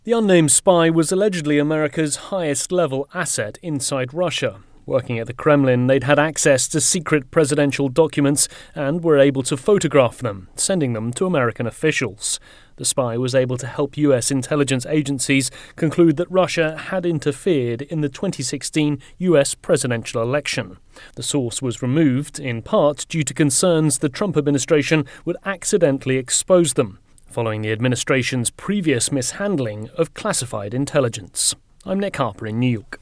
The unnamed spy was allegedly America's highest-level asset inside Russia. Working at the Kremlin, they'd had access to secret presidential documents and were able to photograph them, sending them to American officials. The spy was able to help US intelligence agencies conclude that Russia had interfered in the 2016 US presidential election. The source was removed, in part due to concerns the Trump administration would accidentally expose them, following the administration's previous mishandling of classified intelligence. I'm Nick Harper in New York.